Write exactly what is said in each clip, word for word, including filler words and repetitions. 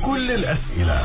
كل الأسئلة.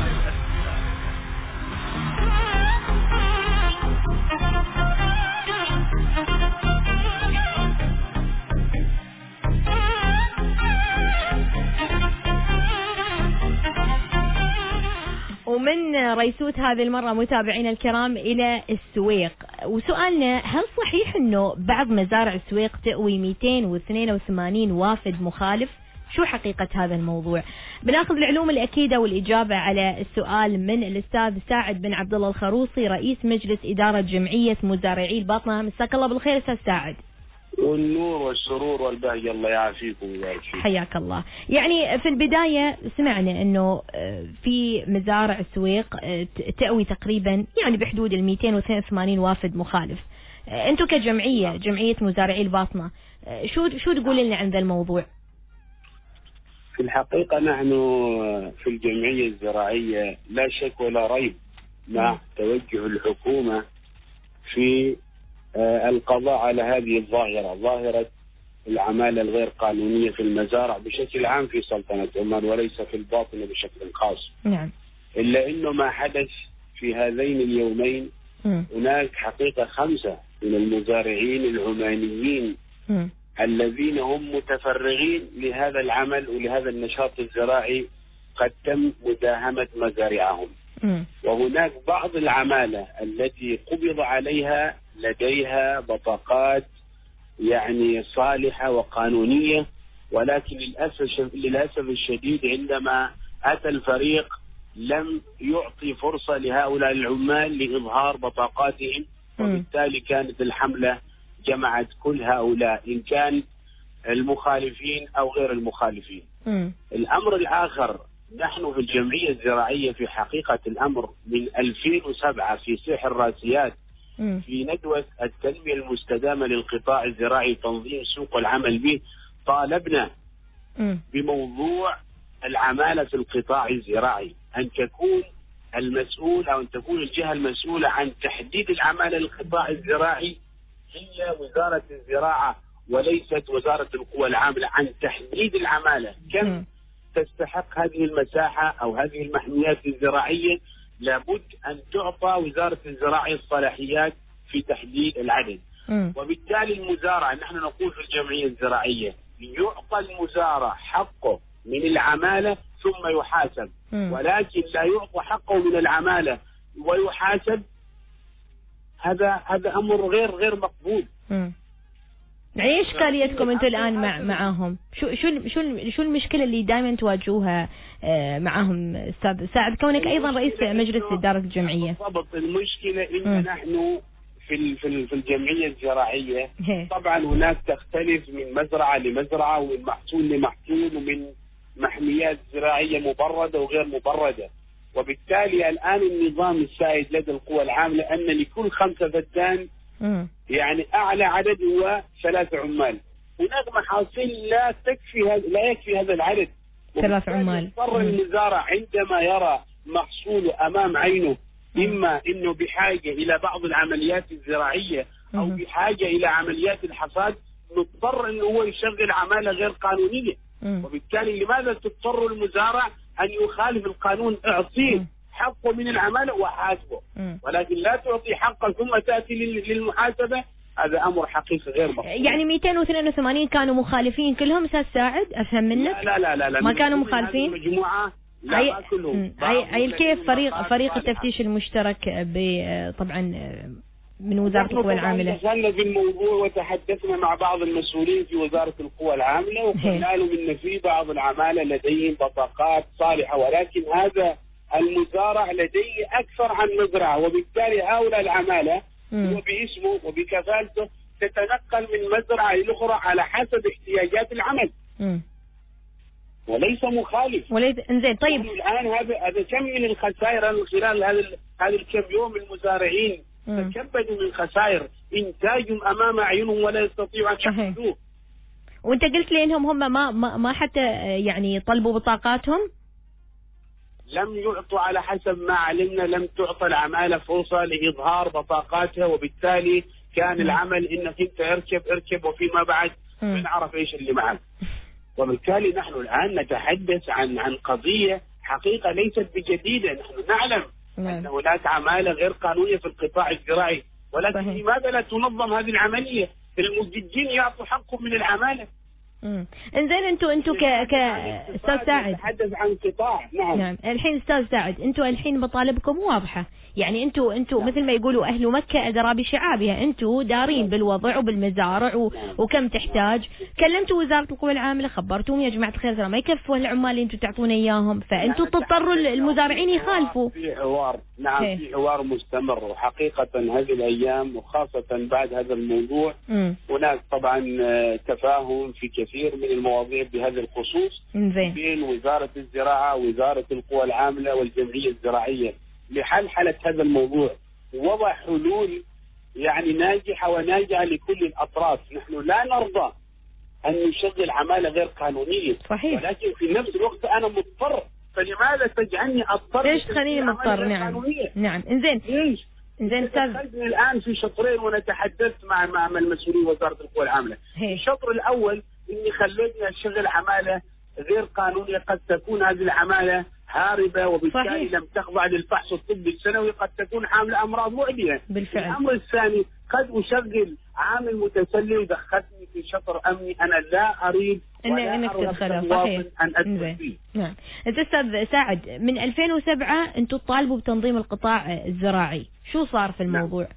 ومن ريسوت هذه المرة متابعينا الكرام إلى السويق، وسؤالنا: هل صحيح أنه بعض مزارع السويق تأوي مئتين واثنين وثمانين وافد مخالف؟ شو حقيقة هذا الموضوع؟ بناخذ العلوم الأكيدة والإجابة على السؤال من الأستاذ ساعد بن عبد الله الخروصي، رئيس مجلس إدارة جمعية مزارعي الباطنة. مساك الله بالخير أستاذ ساعد. والنور والسرور والبهجة، الله يعافيكم ويبارك فيكم. حياك الله. يعني في البداية سمعنا أنه في مزارع السويق تأوي تقريبا يعني بحدود ال مئتين واثنين وثمانين وافد مخالف. أنتم كجمعية جمعية مزارعي الباطنة شو شو تقول لنا عن ذا الموضوع؟ في الحقيقة نحن في الجمعية الزراعية لا شك ولا ريب مع توجه الحكومة في القضاء على هذه الظاهرة، ظاهرة العمالة الغير قانونية في المزارع بشكل عام في سلطنة عمان وليس في الباطنة بشكل خاص. نعم. إلا إنه ما حدث في هذين اليومين م. هناك حقيقة خمسة من المزارعين العمانيين م. الذين هم متفرغين لهذا العمل ولهذا النشاط الزراعي قد تم مداهمة مزارعهم. م. وهناك بعض العمالة التي قبض عليها لديها بطاقات يعني صالحة وقانونية، ولكن للأسف للأسف الشديد عندما أتى الفريق لم يعطي فرصة لهؤلاء العمال لإظهار بطاقاتهم، وبالتالي كانت الحملة جمعت كل هؤلاء إن كان المخالفين أو غير المخالفين. م. الأمر الآخر، نحن في الجمعية الزراعية في حقيقة الأمر من ألفين وسبعة في سيح الراسيات في ندوة التنمية المستدامة للقطاع الزراعي تنظيم سوق العمل به، طالبنا بموضوع العمالة في القطاع الزراعي أن تكون المسؤول أو أن تكون الجهة المسؤولة عن تحديد العمالة للقطاع الزراعي هي وزارة الزراعة وليست وزارة القوى العاملة، عن تحديد العمالة كم تستحق هذه المساحة أو هذه المحميات الزراعية. لابد أن تعطى وزارة الزراعة الصلاحيات في تحديد العدد. م. وبالتالي المزارع، نحن نقول في الجمعية الزراعية يعطى المزارع حقه من العمالة ثم يحاسب، م. ولكن لا يعطى حقه من العمالة ويحاسب. هذا هذا أمر غير غير مقبول. م. يعني ايش اشكاليتكم انتم الان مع معاهم؟ شو شو شو شو المشكله اللي دائما تواجهوها معاهم استاذ سعد، كونك ايضا رئيس مجلس اداره الجمعيه؟ بالضبط، المشكله ان نحن في في في الجمعيه الزراعيه طبعا هناك تختلف من مزرعه لمزرعه ومن محصول لمحصول ومن محميات زراعيه مبرده وغير مبرده، وبالتالي الان النظام السائد لدى القوى العامله ان لكل خمسه فدان يعني أعلى عدد هو ثلاث عمال. هناك محاصيل لا تكفي لا يكفي هذا العدد، ثلاث عمال. يضطر المزارع عندما يرى محصوله أمام عينه إما إنه بحاجة إلى بعض العمليات الزراعية أو بحاجة إلى عمليات الحصاد، مضطر إنه هو يشغل عمالة غير قانونية. وبالتالي لماذا تضطر المزارع أن يخالف القانون؟ اعطيه حقه من العمالة وحاسبه، ولكن لا تعطي حقه ثم تأتي للمحاسبة. هذا أمر حقيقي غير مقبول. يعني مئتين واثنين وثمانين كانوا مخالفين كلهم أستاذ ساعد؟ أفهم منك؟ لا لا لا لا ما كانوا مخالفين؟ مجموعة لا أي... ما كلهم. أي... أي كيف فريق فريق التفتيش المشترك طبعا من وزارة القوى العاملة؟ دخلنا في الموضوع وتحدثنا مع بعض المسؤولين في وزارة القوى العاملة وقلنا لهم إن في بعض العمالة لديهم بطاقات صالحة، ولكن هذا المزارع لديه أكثر عن مزرعة، وبالتالي هؤلاء العمالة هو باسمه وبكفالته تتنقل من مزرعة إلى أخرى على حسب احتياجات العمل. م. وليس مخالف. وليس انزين. طيب الآن هذا هذا كم من الخسائر خلال هذا هذا الكم يوم المزارعين تكبدوا من خسائر إنتاجهم أمام أعينهم ولا يستطيعوا أن يحصدوه. وأنت قلت لي إنهم هم ما ما, ما حتى يعني طلبوا بطاقاتهم؟ لم يعطوا على حسب ما علمنا، لم تعطى العمالة فرصة لإظهار بطاقاتها، وبالتالي كان العمل إنك أنت اركب اركب وفيما بعد بنعرف إيش اللي معك. وبالتالي نحن الآن نتحدث عن عن قضية حقيقة ليست بجديدة. نحن نعلم أن هناك عمالة غير قانونية في القطاع الزراعي، ولكن صحيح. لماذا لا تنظم هذه العملية؟ المجدين يعطوا حقهم من العمالة. امم انزين انتوا انتوا ك ك استاذ ساعد نتحدث عن قطاع. نعم نعم الحين استاذ ساعد، انتوا الحين مطالبكم واضحه، يعني انتوا انتوا نعم. مثل ما يقولوا اهل مكه ادرى بشعابها، انتوا دارين نعم. بالوضع وبالمزارع و... نعم. وكم تحتاج. كلمتوا وزاره القوى العامله، خبرتوهم يا جماعه الخير ترى ما يكفوا العمال اللي انتوا تعطونا اياهم، فانتوا تضطروا المزارعين يخالفوا. في حوار نعم هي. في حوار مستمر، وحقيقه هذه الايام وخاصه بعد هذا الموضوع م. هناك طبعا تفاهم في كثير من المواضيع بهذا الخصوص بين وزاره الزراعه ووزاره القوى العامله والجمعيه الزراعيه لحلحلة هذا الموضوع، ووضع حلول يعني ناجحة وناجعة لكل الأطراف. نحن لا نرضى أن نشغل عمالة غير قانونية صحيح. ولكن في نفس الوقت أنا مضطر، فلماذا تجعلني أضطر؟ ليش تخليني مضطر؟ نعم نعم انزين ليش؟ انزين استاذ الآن في شطرين وأنا تحدثت مع مع المسؤولين وزارة القوى العاملة. الشطر الأول إني خليتني أشغل عمالة غير قانونية، قد تكون هذه العمالة هاربة وبالتالي صحيح. لم تخضع للفحص الطبي السنوي، قد تكون حاملة أمراض معدية. بالفعل. الأمر الثاني قد أشغل عامل متسلل ودخلني في شطر أمني أنا لا أريد ولا انك تدخله. صحيح. أن أدخل فيه. نعم. أستاذ سعد، من ألفين وسبعة أنتم تطالبوا بتنظيم القطاع الزراعي، شو صار في الموضوع؟ نعم.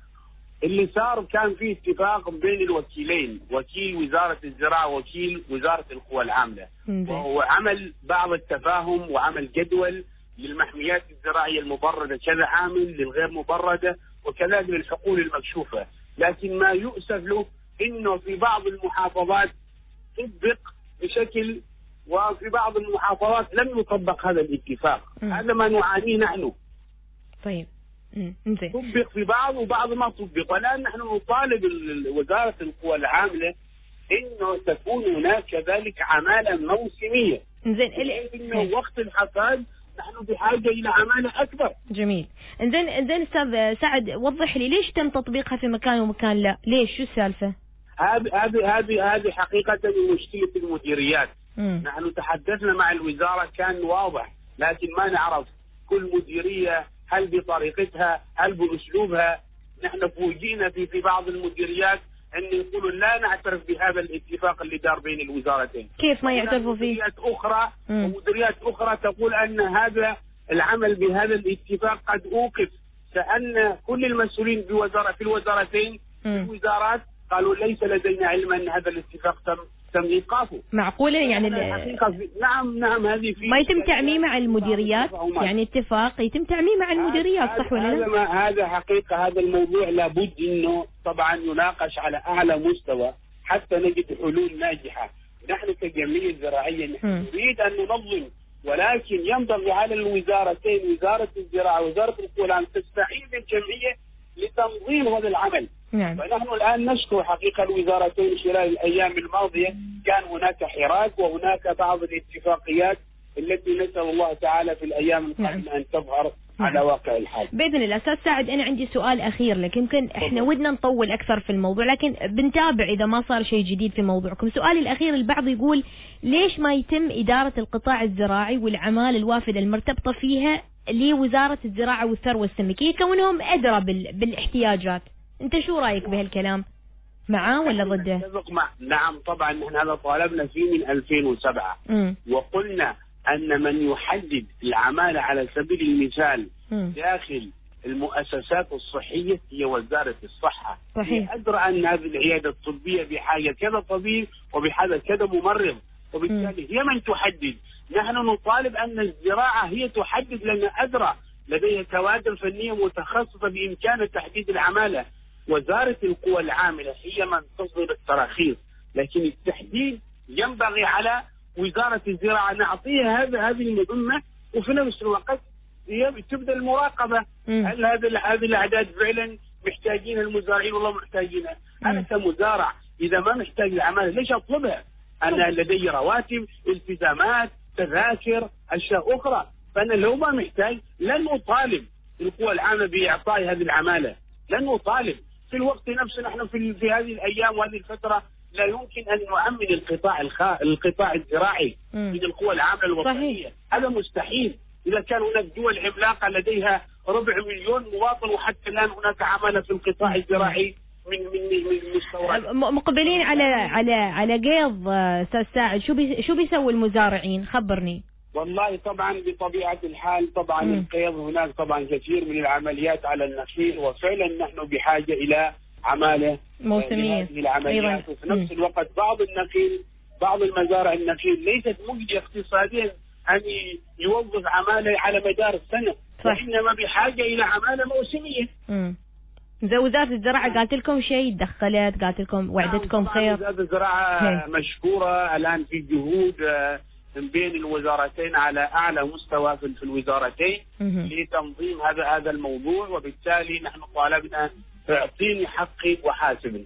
اللي صار كان في اتفاق بين الوكيلين، وكيل وزارة الزراعة ووكيل وزارة القوى العاملة، وعمل بعض التفاهم وعمل جدول للمحميات الزراعية المبردة كذا عامل، للغير مبردة، وكذلك للحقول المكشوفة. لكن ما يؤسف له انه في بعض المحافظات طبق بشكل، وفي بعض المحافظات لم يطبق هذا الاتفاق. م. هذا ما نعانيه نحن. طيب طبق في بعض وبعض ما طبق، والآن نحن نطالب وزارة القوى العاملة إنه تكون هناك كذلك عمالة موسمية. إنزين إنه وقت الحصاد نحن بحاجة إلى عمالة أكبر. جميل. إنزين إنزين أستاذ سعد، وضح لي ليش تم تطبيقها في مكان ومكان لا؟ ليش؟ شو السالفة؟ هذه هذه هذه هذه حقيقة مشكلة المديريات. م. نحن تحدثنا مع الوزارة كان واضح، لكن ما نعرف كل مديرية هل بطريقتها هل بأسلوبها. نحن فوجئنا في في بعض المديريات أن يقولوا لا نعترف بهذا الاتفاق اللي دار بين الوزارتين. كيف ما يعترفوا فيه؟ مديريات أخرى ومديريات أخرى تقول أن هذا العمل بهذا الاتفاق قد أوقف. سألنا كل المسؤولين بوزارة في الوزارتين في الوزارات قالوا ليس لدينا علم أن هذا الاتفاق تم تم إيقافه. معقولة يعني نعم نعم هذه في ما يتم تعميم مع المديريات، يعني اتفاق يتم تعميم مع المديريات صح ولا لا؟ هذا هذا حقيقة هذا الموضوع لابد إنه طبعا يناقش على أعلى مستوى حتى نجد حلول ناجحة. نحن كجمعية زراعية نريد أن ننظم، ولكن ينبغي على الوزارتين وزارة الزراعة ووزارة القوى العامة تستعين بالجمعية لتنظيم هذا العمل. نعم. فنحن الآن نشكر حقيقة الوزارتين خلال الأيام الماضية كان هناك حراك وهناك بعض الاتفاقيات التي نسأل الله تعالى في الأيام القادمة نعم. أن تظهر نعم. على واقع الحال بإذن الله. أستاذ سعد، أنا عندي سؤال أخير لك، يمكن إحنا ودنا نطول أكثر في الموضوع لكن بنتابع إذا ما صار شيء جديد في موضوعكم. سؤالي الأخير، البعض يقول ليش ما يتم إدارة القطاع الزراعي والأعمال الوافدة المرتبطة فيها لوزارة الزراعة والثروة السمكية كونهم أدرى بالاحتياجات؟ أنت شو رأيك بهالكلام؟ معاه ولا ضده؟ مع... نعم طبعا نحن هذا طالبنا فيه من ألفين وسبعة م. وقلنا أن من يحدد العمالة على سبيل المثال م. داخل المؤسسات الصحية هي وزارة الصحة. صحيح. هي أدرى أن هذه العيادة الطبية بحاجة كذا طبيب وبحاجة كذا ممرض، وبالتالي م. هي من تحدد. نحن نطالب أن الزراعة هي تحدد لأن أدرى لديها كوادر فنية متخصصة بإمكان تحديد العمالة. وزارة القوى العاملة هي من تصدر التراخيص، لكن التحديد ينبغي على وزارة الزراعة نعطيها هذا هذه المهمة، وفي نفس الوقت تبدأ المراقبة. م. هل هذا هذه الأعداد فعلا محتاجين المزارعين والله محتاجينها؟ أنا كمزارع إذا ما محتاج العمالة ليش أطلبها؟ أنا لدي رواتب، التزامات، تذاكر، أشياء أخرى. فأنا لو ما محتاج لن أطالب القوى العامة بإعطاء هذه العمالة، لن أطالب. في الوقت نفسه نحن في في هذه الأيام وهذه الفترة لا يمكن أن نؤمن القطاع الخا... القطاع الزراعي من القوى العاملة الوطنية. صحيح. هذا مستحيل. إذا كان هناك دول عملاقة لديها ربع مليون مواطن وحتى الآن هناك عمالة في القطاع الزراعي من من من المستويات. مقبلين على على على قيض استاذ ساعد، شو بي شو بيسوي المزارعين؟ خبرني. والله طبعا بطبيعة الحال طبعا م. القيض هناك طبعا كثير من العمليات على النخيل، وفعلا نحن بحاجة إلى عمالة موسمية هذه العمليات. وفي نفس الوقت بعض النخيل بعض المزارع النخيل ليست مجدية اقتصاديا أن يوظف عمالة على مدار السنة، وإنما بحاجة إلى عمالة موسمية. م. زي وزارة الزراعة قالت لكم شيء، دخلت قالت لكم وعدتكم خير؟ وزارة الزراعة مشكورة الآن في جهود من بين الوزارتين على أعلى مستوى في الوزارتين لتنظيم هذا هذا الموضوع، وبالتالي نحن طالبنا اعطيني حقي وحاسبني.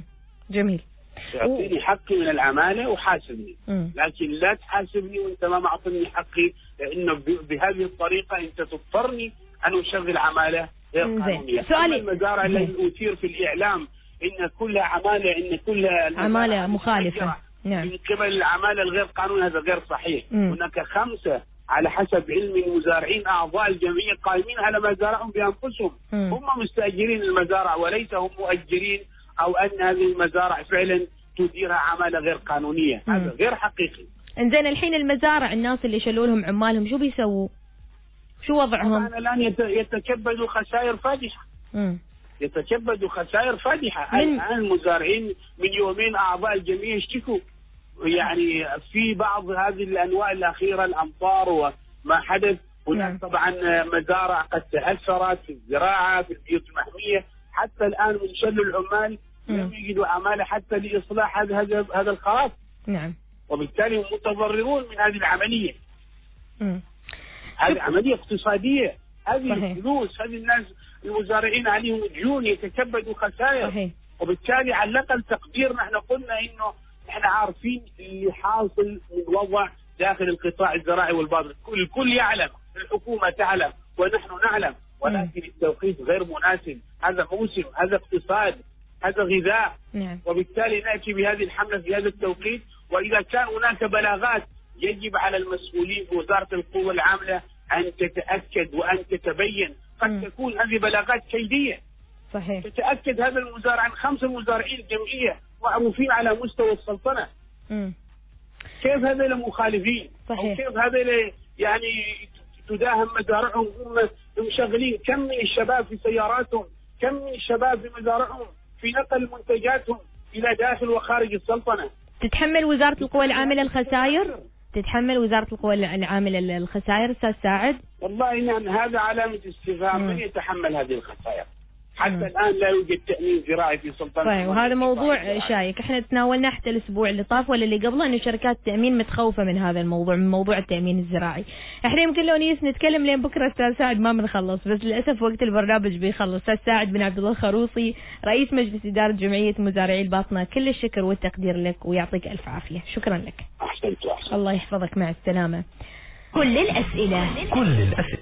جميل. اعطيني حقي من العمالة وحاسبني، لكن لا تحاسبني وانت ما معطيني حقي، لأنه بهذه الطريقة انت تضطرني أن أشغل عمالة غير قانونية. سؤالي المزارع الذي أثير في الإعلام إن كلها عمالة إن كلها عمالة مخالفة نعم. من قبل العمالة الغير قانونية، هذا غير صحيح. مم. هناك خمسة على حسب علم المزارعين أعضاء الجمعية قائمين على مزارعهم بأنفسهم. مم. هم مستأجرين المزارع وليس هم مؤجرين، أو أن هذه المزارع فعلا تديرها عمالة غير قانونية. مم. هذا غير حقيقي. إنزين الحين المزارع الناس اللي شلوا لهم عمالهم شو بيسووا؟ شو وضعهم؟ الآن يتكبدوا خسائر فادحة. مم. يتكبدوا خسائر فادحة. الآن المزارعين من يومين أعضاء الجمعية يشتكوا، يعني في بعض هذه الأنواع الأخيرة الأمطار وما حدث هناك طبعا مزارع قد تأثرت في الزراعة في البيوت المحمية، حتى الآن من شل العمال لم يجدوا عمالة حتى لإصلاح هذا هذا هذا الخراب. نعم. وبالتالي هم متضررون من هذه العملية. مم. هذه عملية اقتصادية، هذه الفلوس، هذه الناس المزارعين عليهم ديون يتكبدوا خسائر. صحيح. وبالتالي على الأقل تقدير نحن قلنا إنه نحن عارفين اللي حاصل من وضع داخل القطاع الزراعي والباطن، الكل يعلم، الحكومة تعلم ونحن نعلم، ولكن التوقيت غير مناسب. هذا موسم، هذا اقتصاد، هذا غذاء. نعم. وبالتالي نأتي بهذه الحملة في هذا التوقيت، وإذا كان هناك بلاغات يجب على المسؤولين بوزارة القوى العاملة أن تتأكد وأن تتبين. قد م. تكون هذه بلاغات كيدية. صحيح. تتأكد هذا المزارع عن خمسة مزارعين جمعية معروفين على مستوى السلطنة. م. كيف هذا المخالفين؟ صحيح. أو كيف هذا يعني تداهم مزارعهم هم مشغلين كم من الشباب في سياراتهم، كم من الشباب في مزارعهم في نقل منتجاتهم إلى داخل وخارج السلطنة. تتحمل وزارة القوى العاملة الخسائر؟ تتحمل وزارة القوى العاملة الخسائر أستاذ ساعد؟ والله نعم، هذا علامة استفهام. من يتحمل هذه الخسائر؟ حتى مم. الآن لا يوجد تأمين زراعي في سلطنة. طيب، وهذا موضوع شائك، احنا تناولناه حتى الأسبوع اللي طاف ولا اللي قبله، إنه شركات التأمين متخوفة من هذا الموضوع، من موضوع التأمين الزراعي. احنا يمكن لو نيس نتكلم لين بكرة أستاذ ساعد ما بنخلص، بس للأسف وقت البرنامج بيخلص. أستاذ ساعد بن عبد الله الخروصي، رئيس مجلس إدارة جمعية مزارعي الباطنة، كل الشكر والتقدير لك ويعطيك ألف عافية. شكرا لك. أحسنت. الله يحفظك، مع السلامة. كل الأسئلة كل الأسئلة